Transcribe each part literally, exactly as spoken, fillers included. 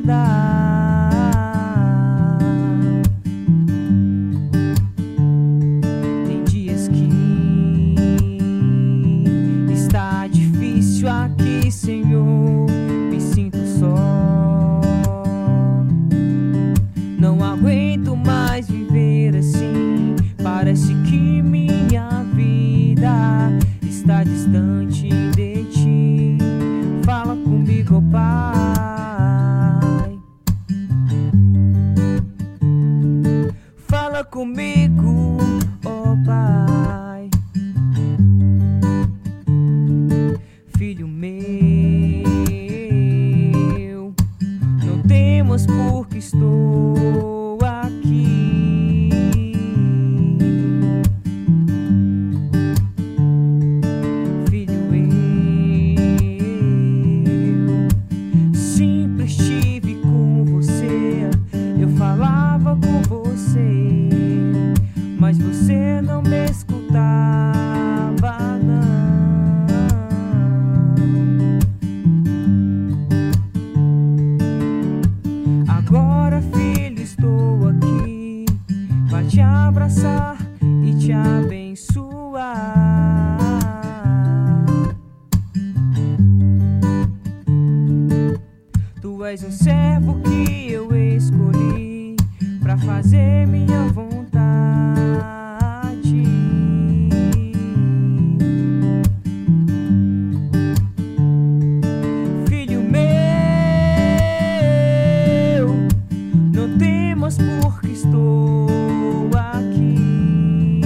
Tem dias que está difícil aqui, Senhor, me sinto só. Não aguento mais viver assim. Parece que minha vida está distante de ti. Fala comigo, ó Pai. Fala comigo, ó Pai. Filho meu, não temas porque estou aqui. Filho, eu sempre estive com você. Eu falava com você, mas você não me escutava, não. Agora, filho, estou aqui pra te abraçar e te abençoar. Tu és um servo que eu escolhi pra fazer minha vontade. Filho meu, não temas porque estou aqui.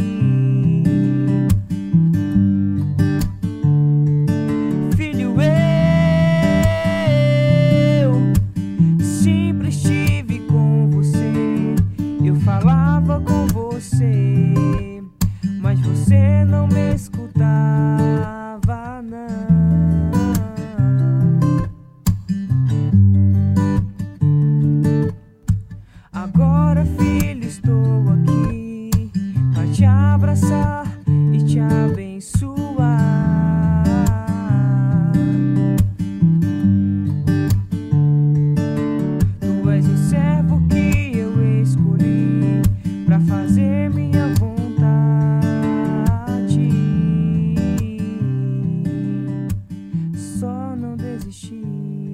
Filho, eu sempre estive com você. Eu falava com você, mas você não me escutava, não. Agora, filho, estou aqui pra te abraçar e te abençoar. Tu és um servo que eu escolhi pra fazer minha vontade. Só não desistir.